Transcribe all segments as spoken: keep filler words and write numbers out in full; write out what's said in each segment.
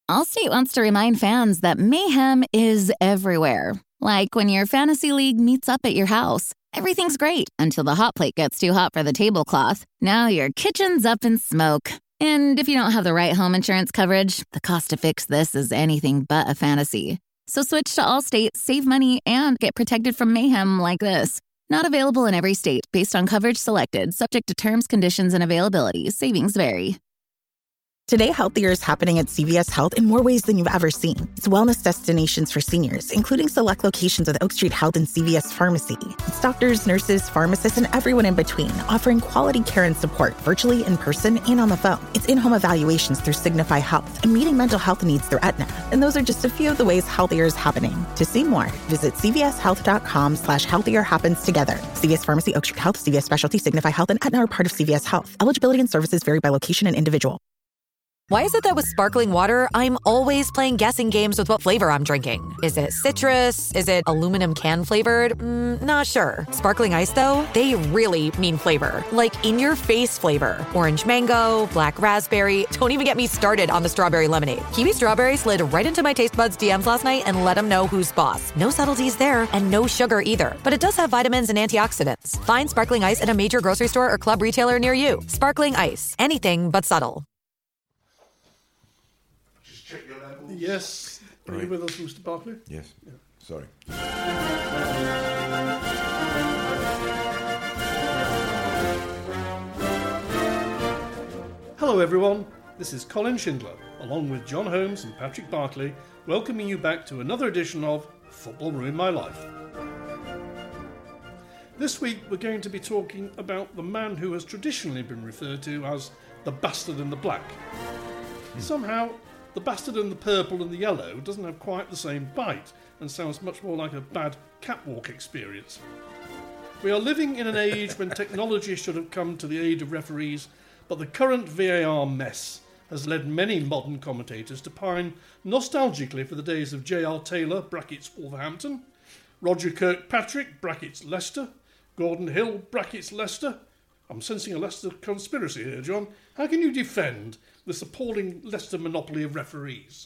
Allstate wants to remind fans that mayhem is everywhere. Like when your fantasy league meets up at your house. Everything's great until the hot plate gets too hot for the tablecloth. Now your kitchen's up in smoke. And if you don't have the right home insurance coverage, the cost to fix this is anything but a fantasy. So switch to Allstate, save money, and get protected from mayhem like this. Not available in every state based on coverage selected, subject to terms, conditions, and availability. Savings vary. Today, healthier is happening at C V S Health in more ways than you've ever seen. It's wellness destinations for seniors, including select locations with Oak Street Health and C V S Pharmacy. It's doctors, nurses, pharmacists, and everyone in between, offering quality care and support virtually, in person, and on the phone. It's in-home evaluations through Signify Health and meeting mental health needs through Aetna. And those are just a few of the ways healthier is happening. To see more, visit cvshealth.com slash healthier happens together. C V S Pharmacy, Oak Street Health, C V S Specialty, Signify Health, and Aetna are part of C V S Health. Eligibility and services vary by location and individual. Why is it that with sparkling water, I'm always playing guessing games with what flavor I'm drinking? Is it citrus? Is it aluminum can flavored? Mm, not sure. Sparkling ice, though, they really mean flavor. Like in-your-face flavor. Orange mango, black raspberry. Don't even get me started on the strawberry lemonade. Kiwi strawberry slid right into my taste buds D Ms last night and let them know who's boss. No subtleties there, and no sugar either. But it does have vitamins and antioxidants. Find sparkling ice at a major grocery store or club retailer near you. Sparkling ice. Anything but subtle. Yes. Are Right. you with us, Mister Barclay? Yes. Yeah. Sorry. Hello, everyone. This is Colin Schindler, along with John Holmes and Patrick Barclay, welcoming you back to another edition of Football Ruined My Life. This week, we're going to be talking about the man who has traditionally been referred to as the bastard in the black. Somehow, the bastard in the purple and the yellow doesn't have quite the same bite and sounds much more like a bad catwalk experience. We are living in an age when technology should have come to the aid of referees, but the current V A R mess has led many modern commentators to pine nostalgically for the days of J R Taylor, brackets Wolverhampton, Roger Kirkpatrick, brackets Leicester, Gordon Hill, brackets Leicester. I'm sensing a Leicester conspiracy here, John. How can you defend this appalling Leicester monopoly of referees?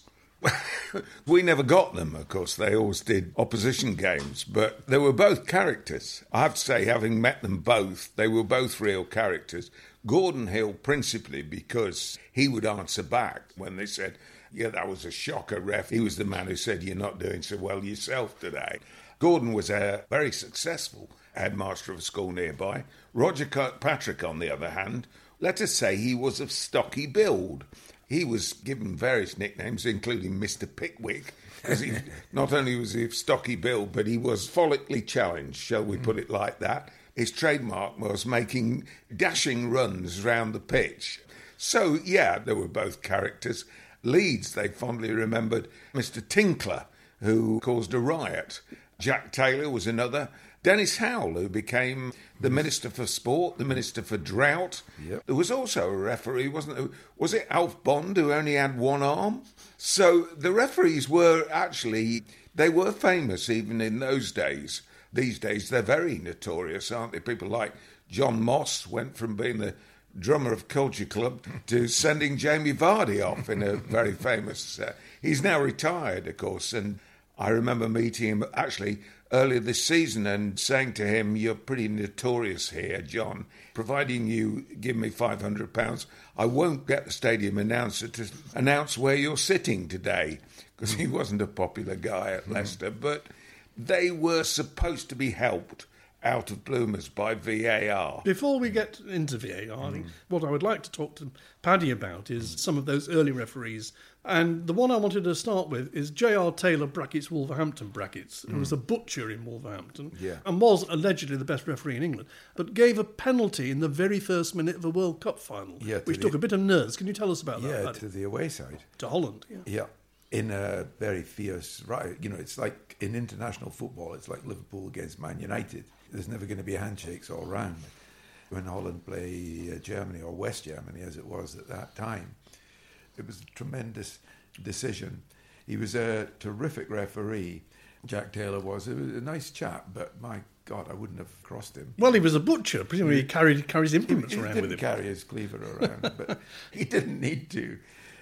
We never got them, of course. They always did opposition games, but they were both characters. I have to say, having met them both, they were both real characters. Gordon Hill, principally because he would answer back when they said, yeah, that was a shocker, ref. He was the man who said, you're not doing so well yourself today. Gordon was a very successful headmaster of a school nearby. Roger Kirkpatrick, on the other hand, let us say he was of stocky build. He was given various nicknames, including Mister Pickwick, because he not only was he of stocky build, but he was follically challenged, shall we put it like that. His trademark was making dashing runs round the pitch. So, yeah, they were both characters. Leeds, they fondly remembered Mister Tinkler, who caused a riot. Jack Taylor was another. Dennis Howell, who became the Minister for Sport, the Minister for Drought. Yep. There was also a referee, wasn't there? Was it Alf Bond, who only had one arm? So the referees were actually, they were famous even in those days. These days they're very notorious, aren't they? People like John Moss went from being the drummer of Culture Club to sending Jamie Vardy off in a very famous... Uh, he's now retired, of course, and I remember meeting him actually earlier this season and saying to him, you're pretty notorious here, John. Providing you give me five hundred pounds, I won't get the stadium announcer to announce where you're sitting today, because he wasn't a popular guy at Leicester. But they were supposed to be helped out of bloomers by V A R. Before we get into V A R, mm. I think what I would like to talk to Paddy about is some of those early referees. And the one I wanted to start with is J R Taylor, brackets Wolverhampton, brackets, who mm. was a butcher in Wolverhampton yeah. and was allegedly the best referee in England, but gave a penalty in the very first minute of a World Cup final, yeah, which the, took a bit of nerves. Can you tell us about yeah, that, Yeah, Paddy? to the away side. To Holland, yeah. Yeah. In a very fierce riot. You know, it's like in international football, it's like Liverpool against Man United. There's never going to be handshakes all round. When Holland play uh, Germany, or West Germany as it was at that time, it was a tremendous decision. He was a terrific referee. Jack Taylor was. It was a nice chap, but my God, I wouldn't have crossed him. Well, he was a butcher. Presumably he carried carries implements he, he around didn't with him. carry his cleaver around, but he didn't need to.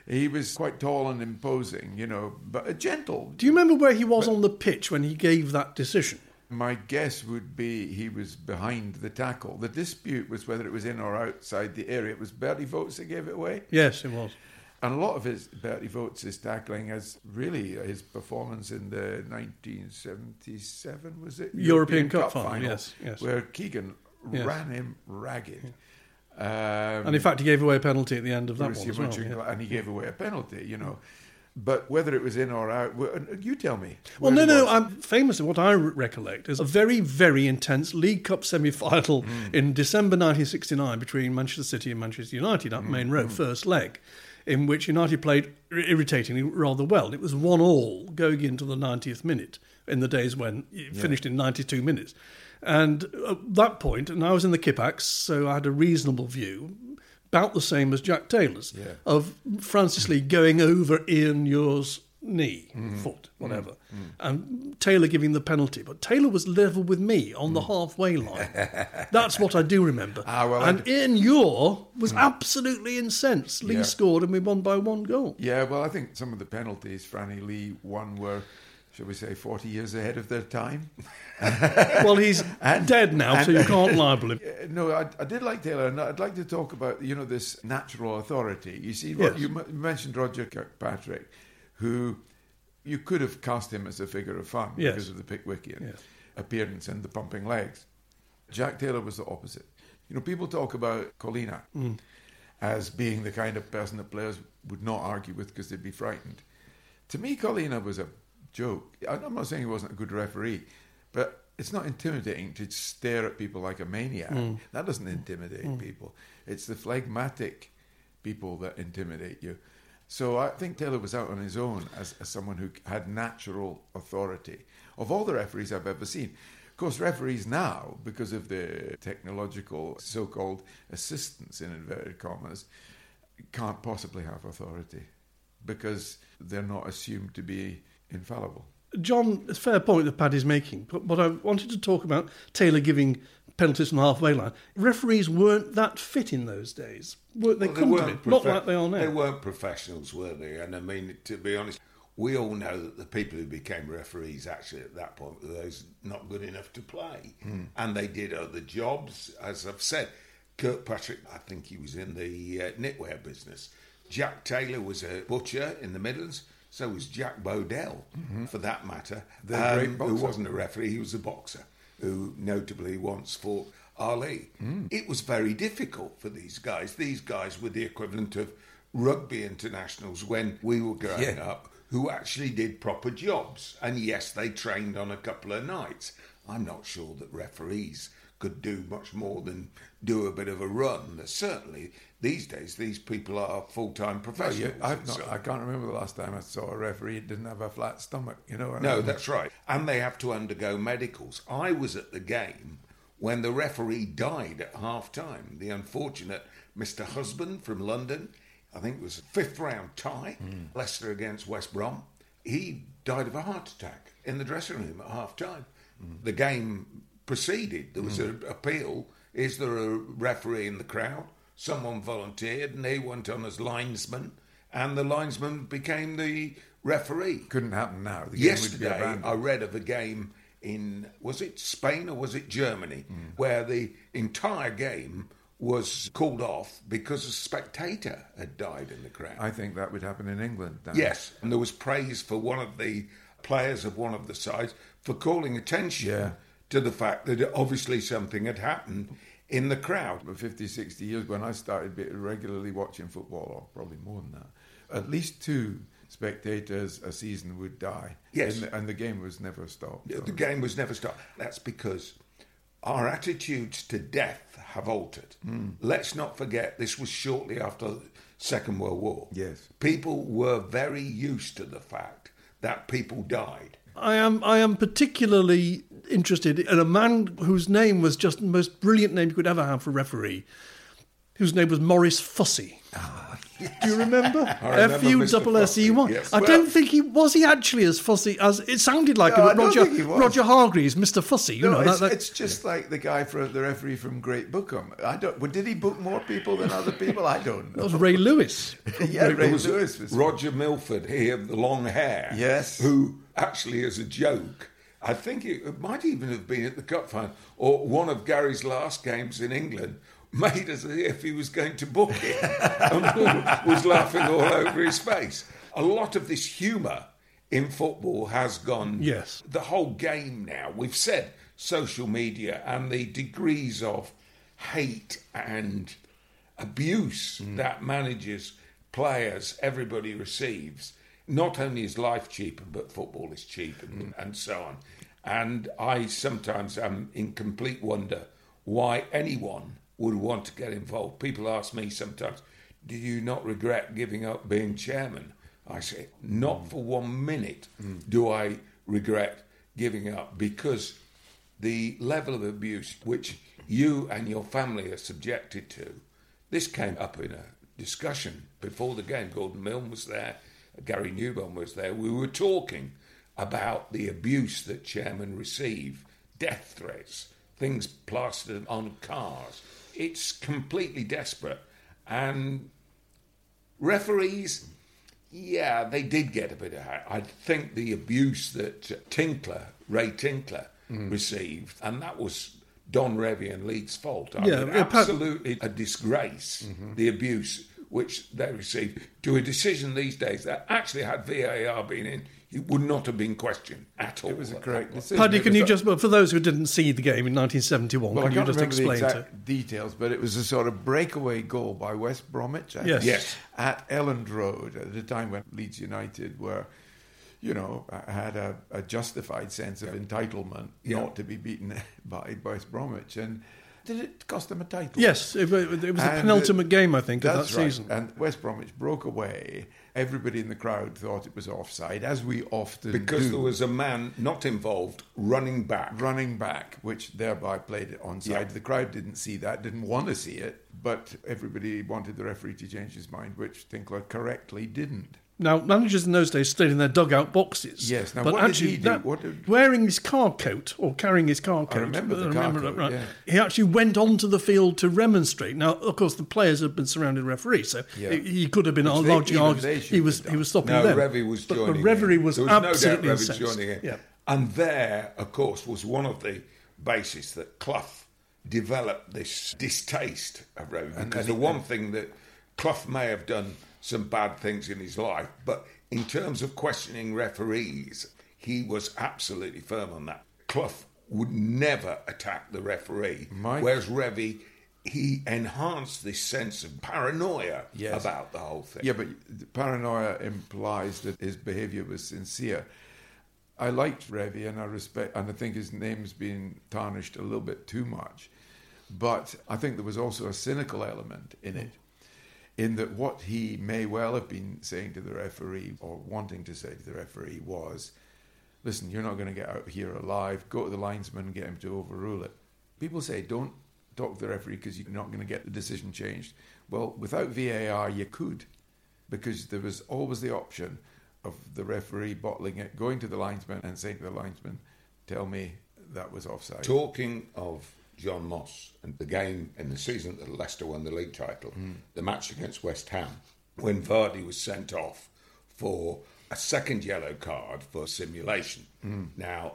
He was quite tall and imposing, you know, but gentle. Do you remember where he was but, on the pitch when he gave that decision? My guess would be he was behind the tackle. The dispute was whether it was in or outside the area. It was Bertie Vogts that gave it away. Yes, it was. And a lot of his Bertie Vogts' tackling has really his performance in the nineteen seventy-seven, was it? European, European Cup, Cup final, final, yes, yes. Where Keegan yes. ran him ragged. Yeah. Um, and in fact, he gave away a penalty at the end of that one as well. Yeah. And he gave away a penalty, you know. But whether it was in or out, you tell me. Well, no, no. I'm famously, what I recollect is a very, very intense League Cup semi-final mm. in December nineteen sixty-nine between Manchester City and Manchester United at mm. Main Road, mm. first leg, in which United played irritatingly rather well. It was one all going into the ninetieth minute in the days when it yeah. finished in ninety-two minutes. And at that point, and I was in the Kippax, so I had a reasonable view, about the same as Jack Taylor's, yeah. of Francis Lee going over Ian Muir's knee, mm. foot, whatever, mm. and Taylor giving the penalty. But Taylor was level with me on the mm. halfway line. That's what I do remember. Ah, well, and I'd... Ian Muir was mm. absolutely incensed. Lee yeah. scored and we won by one goal. Yeah, well, I think some of the penalties Franny Lee won were, shall we say, forty years ahead of their time. Well, he's and, dead now, and, so you can't libel him. No, I, I did like Taylor, and I'd like to talk about, you know, this natural authority. You see, yes. you m- mentioned Roger Kirkpatrick, who you could have cast him as a figure of fun yes. because of the Pickwickian yes. appearance and the pumping legs. Jack Taylor was the opposite. You know, people talk about Colina mm. as being the kind of person that players would not argue with because they'd be frightened. To me, Colina was a joke. I'm not saying he wasn't a good referee, but it's not intimidating to stare at people like a maniac. Mm. That doesn't intimidate mm. people. It's the phlegmatic people that intimidate you. So I think Taylor was out on his own as, as someone who had natural authority. Of all the referees I've ever seen. Of course, referees now, because of the technological so-called assistance, in inverted commas, can't possibly have authority because they're not assumed to be infallible. John, it's a fair point that Paddy's making, but, but I wanted to talk about Taylor giving penalties from the halfway line. Referees weren't that fit in those days. Were they? Well, couldn't have been. Not like they are now. They weren't professionals, were they? And I mean, to be honest, we all know that the people who became referees actually at that point were those not good enough to play. Mm. And they did other jobs, as I've said. Kirkpatrick, I think he was in the uh, knitwear business. Jack Taylor was a butcher in the Midlands. So was Jack Bodell, mm-hmm. for that matter, um, who wasn't a referee, he was a boxer, who notably once fought Ali. Mm. It was very difficult for these guys. These guys were the equivalent of rugby internationals when we were growing yeah. up, who actually did proper jobs. And yes, they trained on a couple of nights. I'm not sure that referees could do much more than do a bit of a run. Certainly, these days, these people are full-time professionals. Oh, yeah, I've not, so. I can't remember the last time I saw a referee who didn't have a flat stomach, you know. No, that's right. And they have to undergo medicals. I was at the game when the referee died at half-time. The unfortunate Mister Husband from London, I think it was a fifth-round tie, mm. Leicester against West Brom. He died of a heart attack in the dressing room at half-time. Mm. The game proceeded. There was mm. an appeal. Is there a referee in the crowd? Someone volunteered and he went on as linesman, and the linesman became the referee. Couldn't happen now. The game Yesterday, would be I read of a game in, was it Spain or was it Germany, mm. where the entire game was called off because a spectator had died in the crowd. I think that would happen in England. Dan. Yes, and there was praise for one of the players of one of the sides for calling attention yeah. to the fact that obviously something had happened in the crowd. For fifty, sixty years, when I started regularly watching football, or probably more than that, at least two spectators a season would die. Yes. And the, and the game was never stopped. The, the game was never stopped. That's because our attitudes to death have altered. Mm. Let's not forget, this was shortly after the Second World War. Yes. People were very used to the fact that people died. I am I am particularly interested in a man whose name was just the most brilliant name you could ever have for a referee, whose name was Maurice Fussy. Oh, Do you remember? I remember F U Mister double S E Y. Yes. I Well- don't think he was he actually as fussy as it sounded like. No, him, I don't Roger think he was. Roger Hargreaves, Mister Fussy. You No, know it's, that, that- it's just like the guy for the referee from Great Bookham. I don't. Well, did he book more people than other people? I don't that know. was Ray Lewis. yeah, Ray There was Lewis was Roger Milford here, the long hair. Yes. Who actually, as a joke, I think it, it might even have been at the Cup final or one of Gary's last games in England, made as if he was going to book it and was laughing all over his face. A lot of this humour in football has gone. Yes. The whole game now, we've said social media and the degrees of hate and abuse Mm. that managers, players, everybody receives. Not only is life cheaper, but football is cheapened Mm. and so on. And I sometimes am in complete wonder why anyone would want to get involved. People ask me sometimes, do you not regret giving up being chairman? I say, not for one minute do I regret giving up, because the level of abuse which you and your family are subjected to, this came up in a discussion before the game. Gordon Milne was there, Gary Newborn was there. We were talking about the abuse that chairmen receive, death threats, things plastered on cars. It's completely desperate. And referees, yeah, they did get a bit of hate. I think the abuse that Tinkler, Ray Tinkler, mm. received, and that was Don Revie and Leeds' fault. I Yeah, mean, yeah, Pat- absolutely a disgrace, mm-hmm. the abuse which they received, to a decision these days that actually, had V A R been in, it would not have been questioned at all. It was a correct decision. Paddy, It can was you a- just, well, for those who didn't see the game in nineteen seventy-one, Well, I can you can't just remember the explain exact to details, but it was a sort of breakaway goal by West Bromwich, I Yes. think, Yes. at Elland Road at the time when Leeds United were, you know, had a, a justified sense of entitlement Yeah. not to be beaten by West Bromwich. And did it cost them a title? Yes, it, it was the And penultimate it- game, I think, of that That's right. season. And West Bromwich broke away. Everybody in the crowd thought it was offside, as we often Because do. there was a man not involved running back. running back, which thereby played it onside. Yeah. The crowd didn't see that, didn't want to see it, but everybody wanted the referee to change his mind, which Tinkler correctly didn't. Now, managers in those days stayed in their dugout boxes. Yes, now but what did actually, he do? that- What did- wearing his car coat or carrying his car coat. remember the I car that, coat, right. yeah. He actually went onto the field to remonstrate. Now, of course, the players had been surrounding the referee, so Yeah. he, he could have been Which they- largely even argued. they should He was have he done. was stopping No, them. Revie was but, joining but Reverie in. was There was no absolutely doubt Revie incensed. joining in. Yeah. And there, of course, was one of the bases that Clough developed this distaste of Revie. Because the one thing that Clough may have done some bad things in his life, but in terms of questioning referees, he was absolutely firm on that. Clough would never attack the referee, Mike? whereas Revie, he enhanced this sense of paranoia Yes. about the whole thing. Yeah, but the paranoia implies that his behaviour was sincere. I liked Revie, and I respect, and I think his name's been tarnished a little bit too much. But I think there was also a cynical element in it, in that what he may well have been saying to the referee, or wanting to say to the referee, was, listen, you're not going to get out here alive. Go to the linesman and get him to overrule it. People say, don't talk to the referee because you're not going to get the decision changed. Well, without V A R, you could, because there was always the option of the referee bottling it, going to the linesman and saying to the linesman, tell me that was offside. Talking of John Moss and the game in the season that Leicester won the league title, mm. the match against West Ham, when Vardy was sent off for a second yellow card for simulation. Mm. Now,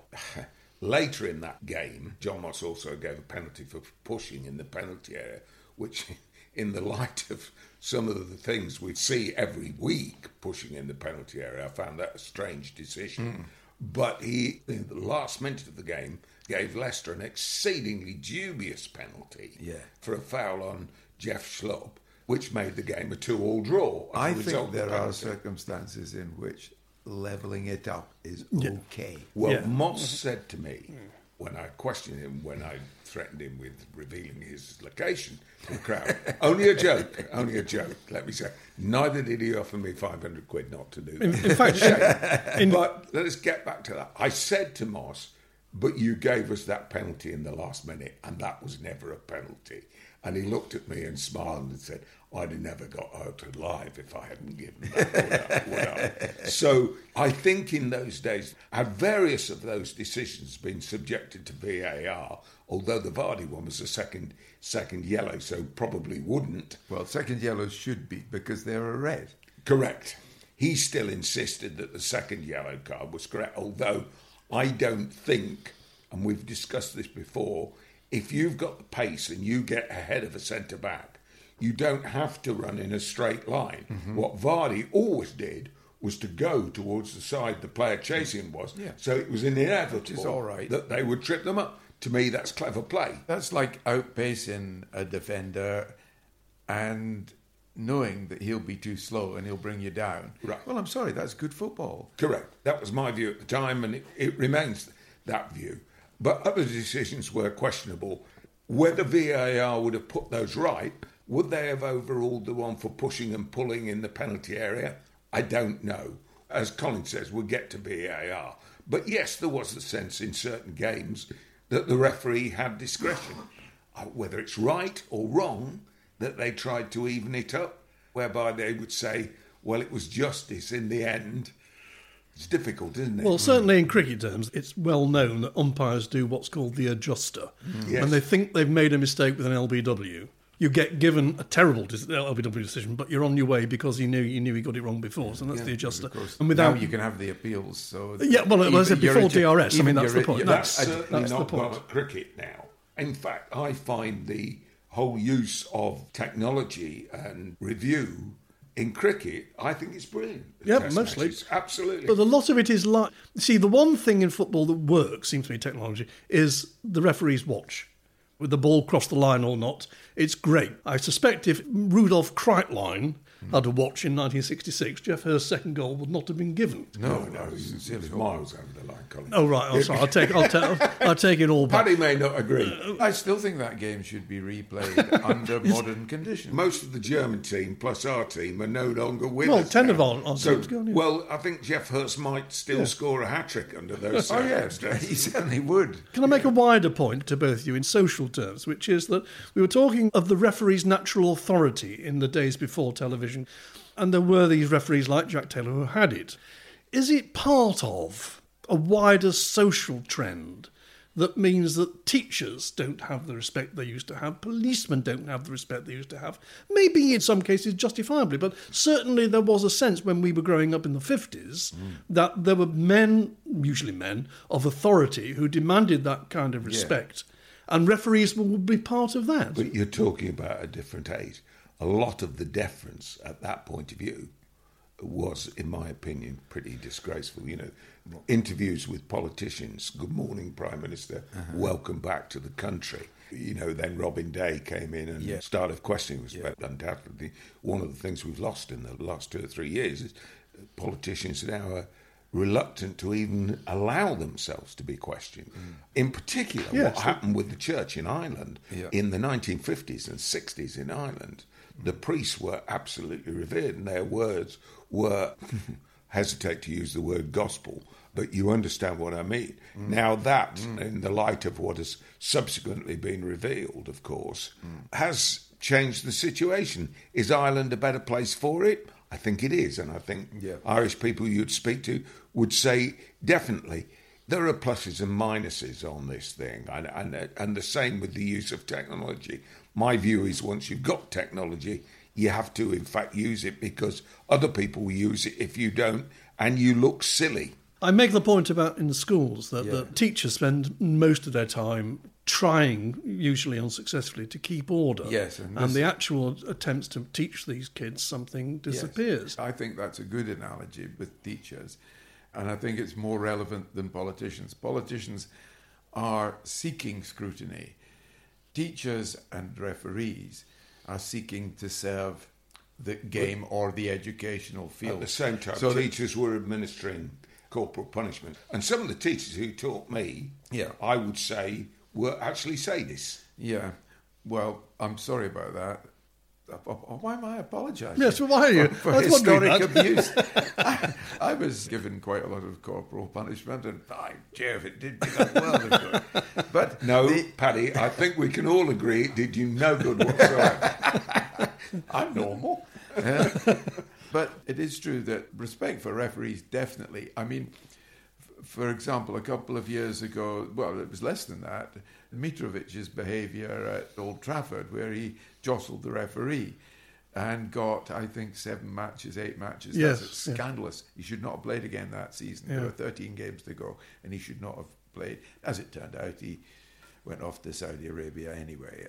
later in that game, John Moss also gave a penalty for pushing in the penalty area, which, in the light of some of the things we see every week pushing in the penalty area, I found that a strange decision. Mm. But he, in the last minute of the game, gave Leicester an exceedingly dubious penalty yeah. for a foul on Jeff Schlupp, which made the game a two-all draw. as a I result think of the there are penalty. circumstances in which levelling it up is Yeah. okay. Well, Yeah. Moss said to me, when I questioned him, when I threatened him with revealing his location to the crowd, only a joke, only a joke, let me say. Neither did he offer me five hundred quid not to do that. In, in fact, Shame. in, But let us get back to that. I said to Moss, but you gave us that penalty in the last minute, and that was never a penalty. And he looked at me and smiled and said, I'd have never got out alive if I hadn't given that, would I? Would I? So I think in those days, had various of those decisions been subjected to V A R, although the Vardy one was a second second yellow, so probably wouldn't. Well, second yellows should be, because they're a red. Correct. He still insisted that the second yellow card was correct, although I don't think, and we've discussed this before, if you've got the pace and you get ahead of a centre-back, you don't have to run in a straight line. Mm-hmm. What Vardy always did was to go towards the side the player chasing was. Yeah. So it was inevitable all right. that they would trip them up. To me, that's clever play. That's like outpacing a defender and knowing that he'll be too slow and he'll bring you down. Right. Well, I'm sorry, that's good football. Correct. That was my view at the time, and it, it remains that view. But other decisions were questionable. Whether V A R would have put those right, would they have overruled the one for pushing and pulling in the penalty area? I don't know. As Colin says, we'll get to V A R. But yes, there was a sense in certain games that the referee had discretion. Whether it's right or wrong, that they tried to even it up, whereby they would say, well, it was justice in the end. It's difficult, isn't it? Well, certainly in cricket terms, it's well known that umpires do what's called the adjuster. Mm. Yes. When they think they've made a mistake with an L B W, you get given a terrible L B W decision, but you're on your way because you knew you knew he got it wrong before, so that's yeah, the adjuster. And without now you can have the appeals. So yeah, well, as I said, before D R S, I mean, that's the point. That's That's, certainly that's not the point. gone at cricket now. In fact, I find the whole use of technology and review in cricket, I think it's brilliant. Yeah, Test mostly. matches. Absolutely. But a lot of it is like... See, the one thing in football that works, seems to me technology, is the referee's watch. With the ball cross the line or not, it's great. I suspect if Rudolf Kreitlein had a watch in nineteen sixty-six, Geoff Hurst's second goal would not have been given. No, no, no, no, it's, it's, it's miles over the line, Colin. Oh, right, I'm sorry. I'll take, I'll, ta- I'll take it all back. Paddy may not agree. I still think that game should be replayed under modern conditions. Most of the German team plus our team are no longer with Well, us ten now. of our, our so, team's gone, yeah. Well, I think Geoff Hurst might still Yeah. score a hat-trick under those Oh, yeah, circumstances. he certainly would. Can I make a wider point to both of you in social terms, which is that we were talking of the referee's natural authority in the days before television, and there were these referees like Jack Taylor who had it. Is it part of a wider social trend that means that teachers don't have the respect they used to have, policemen don't have the respect they used to have, maybe in some cases justifiably, but certainly there was a sense when we were growing up in the fifties mm. that there were men, usually men, of authority who demanded that kind of respect, yeah. and referees would be part of that. But you're talking about a different age. A lot of the deference at that point of view was, in my opinion, pretty disgraceful. You know, interviews with politicians, good morning, Prime Minister, uh-huh. welcome back to the country. You know, then Robin Day came in and yeah. started questioning us. Yeah. But undoubtedly, one of the things we've lost in the last two or three years is politicians now are reluctant to even allow themselves to be questioned. Mm. In particular, yes. what happened with the church in Ireland yeah. in the nineteen fifties and sixties in Ireland, the priests were absolutely revered and their words were, hesitate to use the word gospel, but you understand what I mean. Mm. Now that, mm. in the light of what has subsequently been revealed, of course, mm. has changed the situation. Is Ireland a better place for it? I think it is, and I think yeah. Irish people you'd speak to would say definitely. There are pluses and minuses on this thing, and, and, and the same with the use of technology. My view is once you've got technology, you have to, in fact, use it because other people will use it if you don't, and you look silly. I make the point about in the schools that yeah. the teachers spend most of their time trying, usually unsuccessfully, to keep order. Yes, and, and the actual attempts to teach these kids something disappears. Yes, I think that's a good analogy with teachers. And I think it's more relevant than politicians. Politicians are seeking scrutiny. Teachers and referees are seeking to serve the game or the educational field. At the same time, so teachers were administering corporal punishment. And some of the teachers who taught me, yeah. I would say, were actually sadists. Yeah. Well, I'm sorry about that. Why am I apologising? Yes, well, why are you? For, for historic abuse. I, I was given quite a lot of corporal punishment, and by Jove, it did me that well of good. But no, the, Paddy, I think we can all agree it did you no good whatsoever. I'm normal. Uh, but it is true that respect for referees, definitely. I mean, f- for example, a couple of years ago, well, it was less than that, Mitrovic's behaviour at Old Trafford, where he jostled the referee and got, I think, seven matches, eight matches. Yes, That's scandalous. Yeah. He should not have played again that season. Yeah. There were thirteen games to go, and he should not have played. As it turned out, he went off to Saudi Arabia anyway.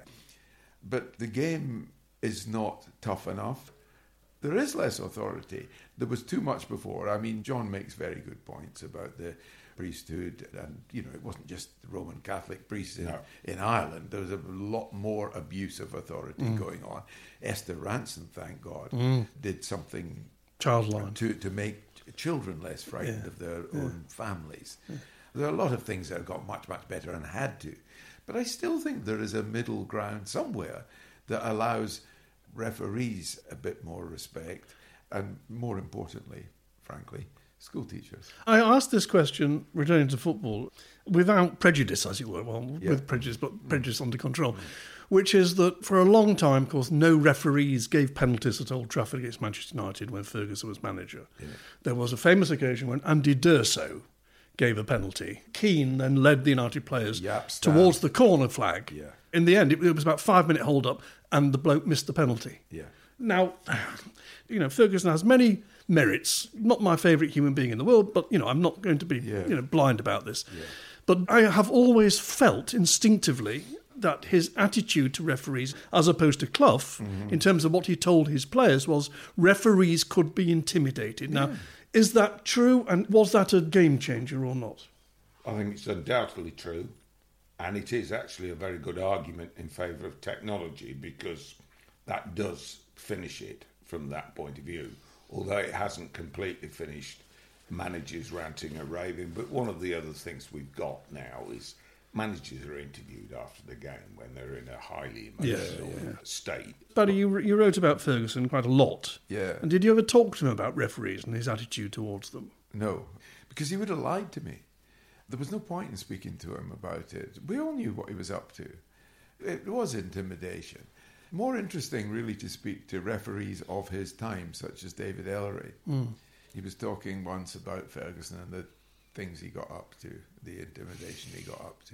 But the game is not tough enough. There is less authority. There was too much before. I mean, John makes very good points about the priesthood, and, you know, it wasn't just the Roman Catholic priests in, no. in Ireland. There was a lot more abuse of authority mm. going on. Esther Ranson, thank God, mm. did something Childline. to to make children less frightened yeah. of their yeah. own families. Yeah. There are a lot of things that have got much, much better and had to. But I still think there is a middle ground somewhere that allows referees a bit more respect, and more importantly, frankly, school teachers. I asked this question, returning to football, without prejudice, as it were, well, yeah. with prejudice, but mm. prejudice under control, mm. which is that for a long time, of course, no referees gave penalties at Old Trafford against Manchester United when Ferguson was manager. Yeah. There was a famous occasion when Andy D'Urso gave a penalty. Keane then led the United players yep, towards the corner flag. Yeah. In the end, it, it was about a five-minute hold-up, and the bloke missed the penalty. Yeah. Now, you know, Ferguson has many merits. Not my favourite human being in the world, but, you know, I'm not going to be yeah. you know, blind about this. Yeah. But I have always felt instinctively that his attitude to referees, as opposed to Clough, mm-hmm. in terms of what he told his players, was referees could be intimidated. Now, yeah. is that true, and was that a game changer or not? I think it's undoubtedly true, and it is actually a very good argument in favour of technology, because that does finish it from that point of view, although it hasn't completely finished managers ranting and raving. But one of the other things we've got now is managers are interviewed after the game when they're in a highly emotional yeah, yeah. state. Buddy, you, you wrote about Ferguson quite a lot. Yeah. And did you ever talk to him about referees and his attitude towards them? No, because he would have lied to me. There was no point in speaking to him about it. We all knew what he was up to. It was intimidation. More interesting, really, to speak to referees of his time, such as David Ellery. Mm. He was talking once about Ferguson and the things he got up to, the intimidation he got up to.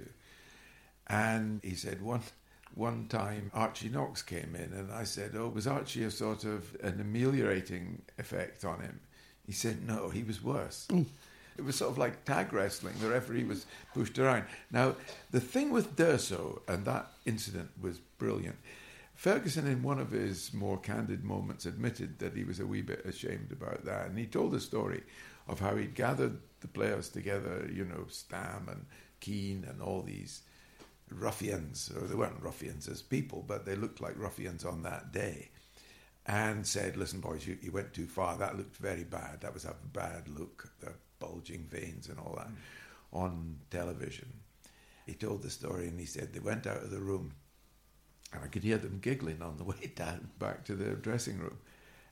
And he said one one time Archie Knox came in, and I said, oh, was Archie a sort of an ameliorating effect on him? He said, no, he was worse. Mm. It was sort of like tag wrestling. The referee was pushed around. Now, the thing with D'Urso, and that incident was brilliant, Ferguson, in one of his more candid moments, admitted that he was a wee bit ashamed about that. And he told a story of how he'd gathered the players together, you know, Stam and Keane and all these ruffians, or they weren't ruffians as people, but they looked like ruffians on that day, and said, listen, boys, you, you went too far. That looked very bad. That was a bad look, the bulging veins and all that, mm. on television. He told the story, and he said they went out of the room, and I could hear them giggling on the way down back to their dressing room.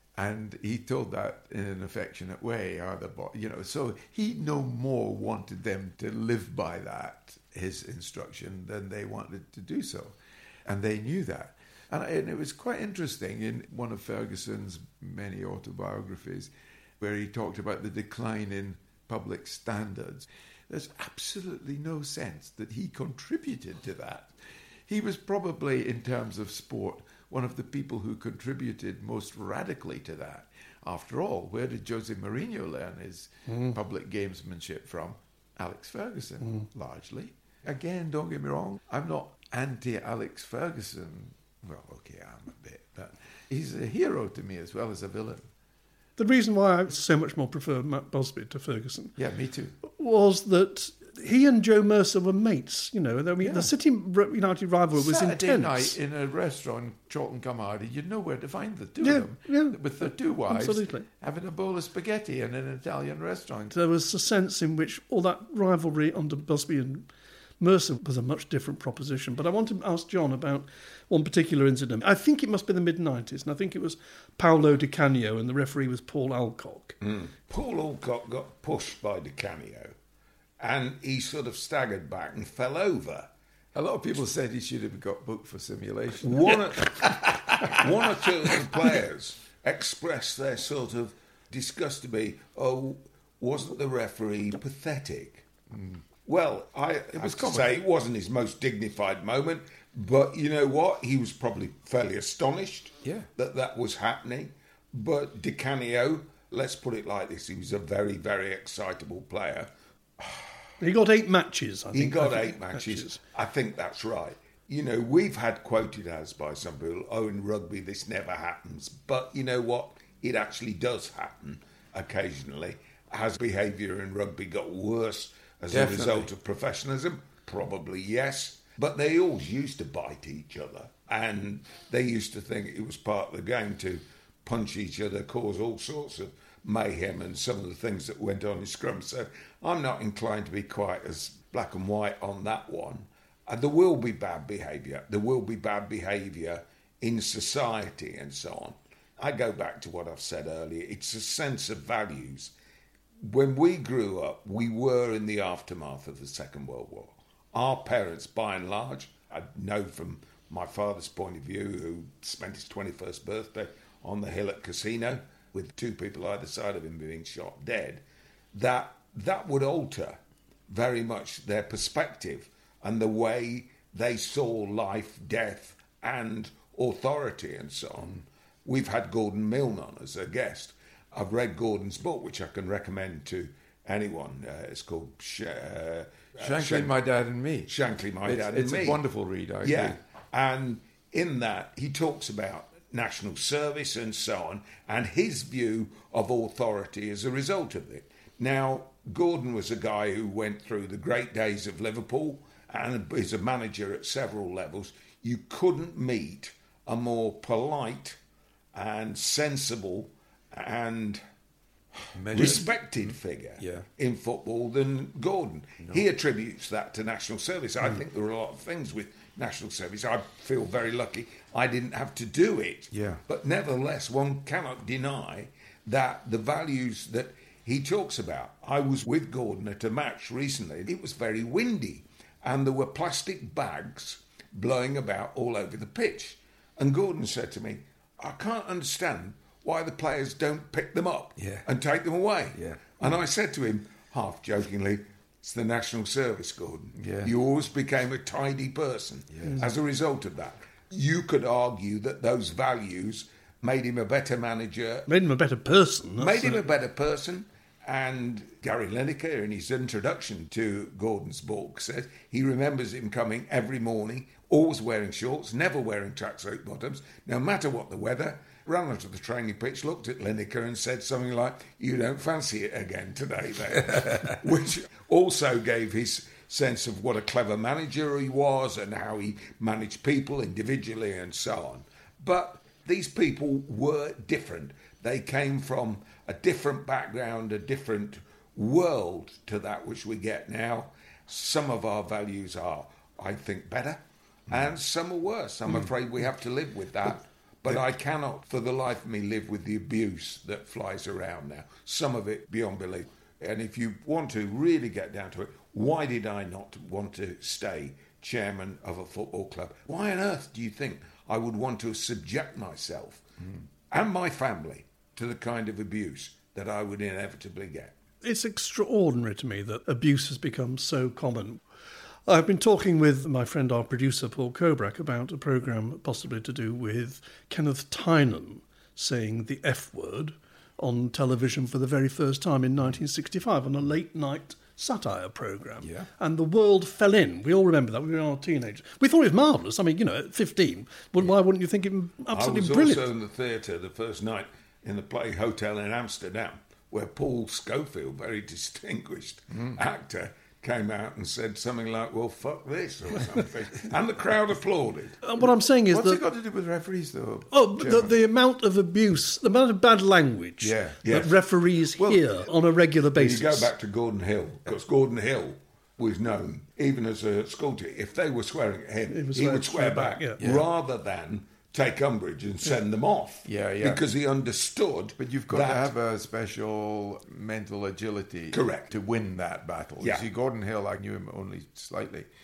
And he told that in an affectionate way, or the bo- you know, so he no more wanted them to live by that, his instruction, than they wanted to do so. And they knew that. And, and it was quite interesting in one of Ferguson's many autobiographies, where he talked about the decline in public standards. There's absolutely no sense that he contributed to that. He was probably, in terms of sport, one of the people who contributed most radically to that. After all, where did Jose Mourinho learn his mm. public gamesmanship from? Alex Ferguson, mm. largely. Again, don't get me wrong, I'm not anti-Alex Ferguson. Well, okay, I'm a bit, but he's a hero to me as well as a villain. The reason why I so much more prefer Matt Busby to Ferguson... Yeah, me too. ...was that he and Joe Mercer were mates, you know. I mean, yeah. the City United rivalry was Saturday intense. Saturday night in a restaurant, Chorlton cum Hardy, you'd know where to find the two yeah, of them. Yeah, with the two wives absolutely. Having a bowl of spaghetti in an Italian restaurant. There was a sense in which all that rivalry under Busby and Mercer was a much different proposition. But I want to ask John about one particular incident. I think it must be the mid nineties, and I think it was Paolo Di Canio, and the referee was Paul Alcock. Mm. Paul Alcock got pushed by Di Canio, and he sort of staggered back and fell over. A lot of people said he should have got booked for simulation. One of, one or two of the players expressed their sort of disgust to me. Oh, wasn't the referee pathetic? Mm. Well, I it was have to say it wasn't his most dignified moment, but you know what? He was probably fairly astonished yeah. that that was happening. But Di Canio, let's put it like this, he was a very, very excitable player. He got eight matches, I think. He got I eight matches. matches. I think that's right. You know, we've had quoted as by some people, oh, in rugby this never happens. But you know what? It actually does happen occasionally. Has behaviour in rugby got worse as Definitely. a result of professionalism? Probably yes. But they always used to bite each other. And they used to think it was part of the game to punch each other, cause all sorts of mayhem and some of the things that went on in scrum. So I'm not inclined to be quite as black and white on that one. And there will be bad behaviour. There will be bad behaviour in society and so on. I go back to what I've said earlier. It's a sense of values. When we grew up, we were in the aftermath of the Second World War. Our parents, by and large, I know from my father's point of view, who spent his twenty-first birthday on the hill at Casino with two people either side of him being shot dead, that that would alter very much their perspective and the way they saw life, death and authority and so on. We've had Gordon Milne on as a guest. I've read Gordon's book, which I can recommend to anyone. Uh, it's called Sh- uh, Shankly, Shank- My Dad and Me. Shankly, My it's, Dad and it's Me. It's a wonderful read, I yeah. agree. And in that, he talks about national service and so on, and his view of authority as a result of it. Now, Gordon was a guy who went through the great days of Liverpool and is a manager at several levels. You couldn't meet a more polite and sensible and Measured. respected figure yeah. in football than Gordon. No. He attributes that to national service. I mm. think there are a lot of things with national service. I feel very lucky I didn't have to do it. Yeah. But nevertheless, one cannot deny that the values that he talks about. I was with Gordon at a match recently. It was very windy and there were plastic bags blowing about all over the pitch. And Gordon said to me, I can't understand why the players don't pick them up yeah. and take them away. Yeah. And I said to him, half jokingly, it's the national service, Gordon. Yeah. You always became a tidy person yes. as a result of that. You could argue that those values made him a better manager. Made him a better person. Made him a better person. And Gary Lineker, in his introduction to Gordon's book, says he remembers him coming every morning, always wearing shorts, never wearing tracksuit bottoms, no matter what the weather, ran onto the training pitch, looked at Lineker and said something like, you don't fancy it again today, then. Which also gave his sense of what a clever manager he was and how he managed people individually and so on. But these people were different. They came from a different background, a different world to that which we get now. Some of our values are, I think, better, mm. and some are worse. I'm mm. afraid we have to live with that. But, but I cannot, for the life of me, live with the abuse that flies around now. Some of it beyond belief. And if you want to really get down to it, why did I not want to stay chairman of a football club? Why on earth do you think I would want to subject myself mm. and my family to the kind of abuse that I would inevitably get? It's extraordinary to me that abuse has become so common. I've been talking with my friend, our producer, Paul Kobrak, about a programme possibly to do with Kenneth Tynan saying the F word on television for the very first time in nineteen sixty-five on a late-night satire programme. Yeah. And the world fell in. We all remember that. We were all teenagers. We thought it was marvellous. I mean, you know, at fifteen, well, why wouldn't you think it absolutely I was brilliant? also in the theatre the first night in the Play Hotel in Amsterdam, where Paul Schofield, very distinguished mm. actor, came out and said something like, well, fuck this, or something. And the crowd applauded. Uh, what I'm saying is What's that... it got to do with referees, though? Oh, the, the amount of abuse, the amount of bad language yeah. that yes. referees well, hear on a regular basis. You go back to Gordon Hill, because Gordon Hill was known, even as a school teacher, if they were swearing at him, he, he swear, would swear back, back yeah. rather than take umbrage and send yeah. them off. Yeah, yeah. Because he understood. But you've got that, to have a special mental agility correct. to win that battle. Yeah. You see, Gordon Hill, I knew him only slightly,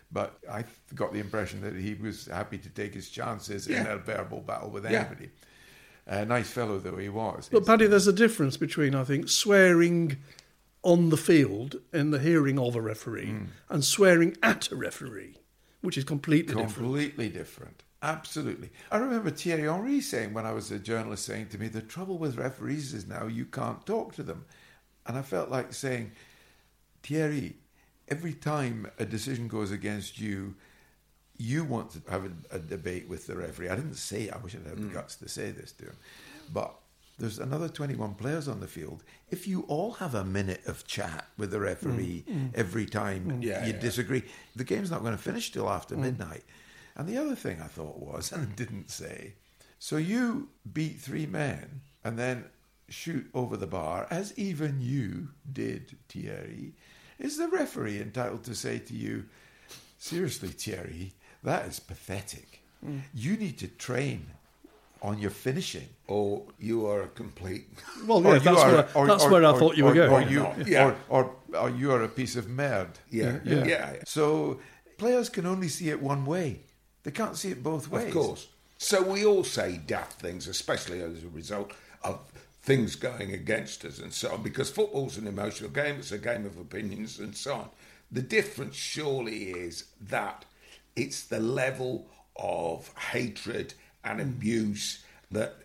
But I got the impression that he was happy to take his chances Yeah. in a verbal battle with Yeah. anybody. A nice fellow though he was. But Paddy, there's a difference between, I think, swearing on the field in the hearing of a referee Mm. and swearing at a referee, which is completely different. Completely different. Absolutely. I remember Thierry Henry saying, when I was a journalist, saying to me, the trouble with referees is now you can't talk to them. And I felt like saying, Thierry, every time a decision goes against you, you want to have a, a debate with the referee. I didn't say, I wish I'd had the guts to say this to him, but there's another twenty-one players on the field. If you all have a minute of chat with the referee Mm. every time Yeah, you yeah. disagree, the game's not going to finish till after midnight. And the other thing I thought was, and I didn't say, so you beat three men and then shoot over the bar, as even you did, Thierry. Is the referee entitled to say to you, seriously, Thierry, that is pathetic. You need to train on your finishing. Or you are a complete... Well, Or yeah, you that's, are- where, or- that's or- where I or- thought you or- were going. Or, you, not. Yeah. or, or, or you are a piece of merd. Yeah, Yeah, yeah, yeah. yeah. So players can only see it one way. They can't see it both ways. Of course. So we all say daft things, especially as a result of things going against us and so on, because football's an emotional game, it's a game of opinions and so on. The difference surely is that it's the level of hatred and abuse that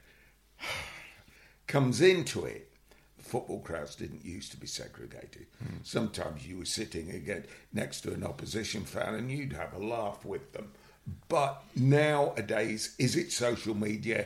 comes into it. Football crowds didn't used to be segregated. Mm. Sometimes you were sitting again next to an opposition fan and you'd have a laugh with them. But nowadays, is it social media?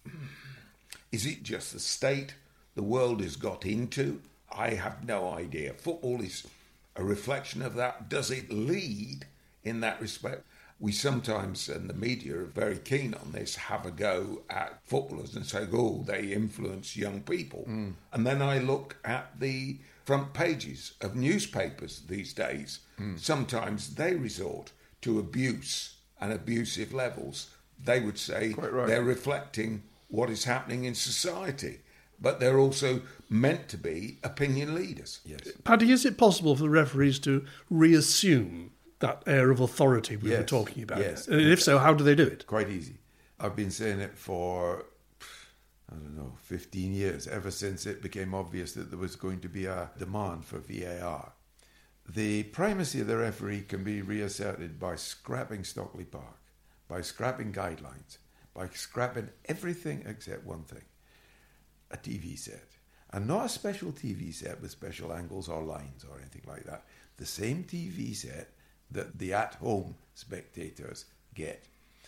Is it just the state the world has got into? I have no idea. Football is a reflection of that. Does it lead in that respect? We sometimes, and the media are very keen on this, have a go at footballers and say, oh, they influence young people. Mm. And then I look at the front pages of newspapers these days. Mm. Sometimes they resort to abuse and abusive levels. They would say right. they're reflecting what is happening in society, but they're also meant to be opinion leaders. Yes. Paddy, is it possible for the referees to reassume that air of authority we Yes, were talking about? yes. And if so, how do they do it? Quite easy. I've been saying it for, I don't know, fifteen years, ever since it became obvious that there was going to be a demand for V A R. The primacy of the referee can be reasserted by scrapping Stockley Park, by scrapping guidelines, by scrapping everything except one thing, a T V set. And not a special T V set with special angles or lines or anything like that. The same T V set that the at-home spectators get.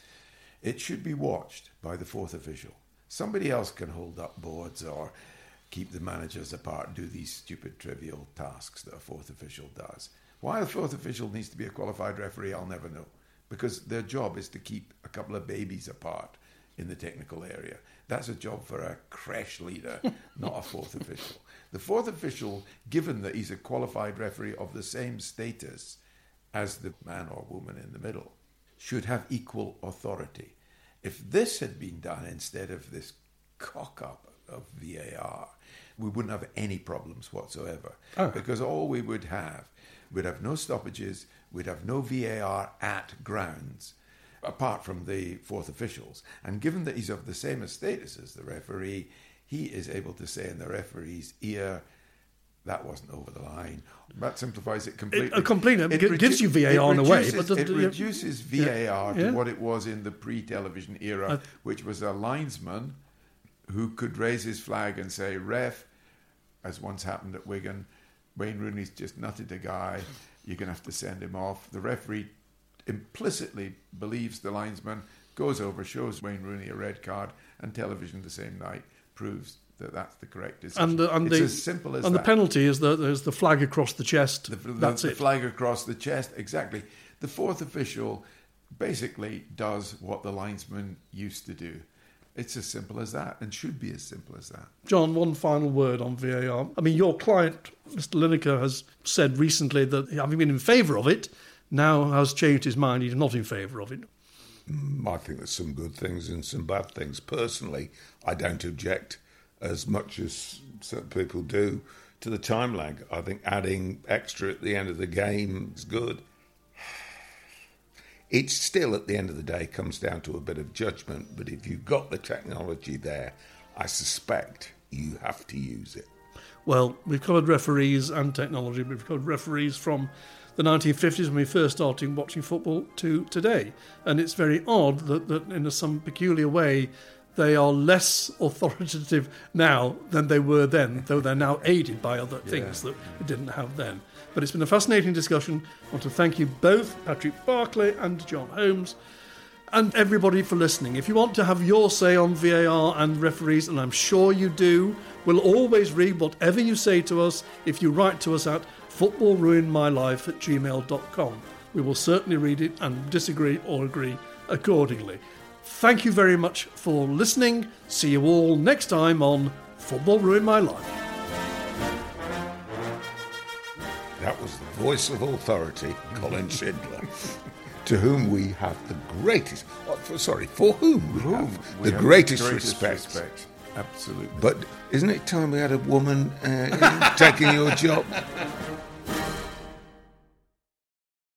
It should be watched by the fourth official. Somebody else can hold up boards or keep the managers apart and do these stupid trivial tasks that a fourth official does. Why a fourth official needs to be a qualified referee, I'll never know. Because their job is to keep a couple of babies apart in the technical area. That's a job for a creche leader, not a fourth official. The fourth official, given that he's a qualified referee of the same status as the man or woman in the middle, should have equal authority. If this had been done instead of this cock-up of V A R, we wouldn't have any problems whatsoever. Oh. Because all we would have, we'd have no stoppages, we'd have no V A R at grounds, apart from the fourth officials. And given that he's of the same status as the referee, he is able to say in the referee's ear, that wasn't over the line. That simplifies it completely. It, uh, completely. It redu- gives you V A R it in a way. reduces- But does- it reduces V A R Yeah. to what it was in the pre-television era, Uh, which was a linesman who could raise his flag and say, ref, as once happened at Wigan, Wayne Rooney's just nutted a guy, you're going to have to send him off. The referee implicitly believes the linesman, goes over, shows Wayne Rooney a red card, and television the same night proves that that's the correct decision. And the, and it's the, as simple as and that. the penalty is that there's the flag across the chest. The, the, That's the it. flag across the chest, exactly. The fourth official basically does what the linesman used to do. It's as simple as that, and should be as simple as that. John, one final word on V A R. I mean, your client, Mister Lineker, has said recently that, having been in favour of it, now has changed his mind. He's not in favour of it. I think there's some good things and some bad things. Personally, I don't object as much as certain people do to the time lag. I think adding extra at the end of the game is good. It still, at the end of the day, comes down to a bit of judgment. But if you've got the technology there, I suspect you have to use it. Well, we've covered referees and technology. We've covered referees from the nineteen fifties when we first started watching football to today. And it's very odd that, that in some peculiar way, they are less authoritative now than they were then, though they're now aided by other yeah. things that we didn't have then. But it's been a fascinating discussion. I want to thank you both, Patrick Barclay and John Holmes, and everybody for listening. If you want to have your say on V A R and referees, and I'm sure you do, we'll always read whatever you say to us if you write to us at footballruinedmylife at gmail dot com. We will certainly read it and disagree or agree accordingly. Thank you very much for listening. See you all next time on Football Ruined My Life. That was the voice of authority, Colin Schindler, to whom we have the greatest, oh, for, sorry, for whom we whom have we the have greatest, the greatest respect. respect. Absolutely. But isn't it time we had a woman uh, taking your job?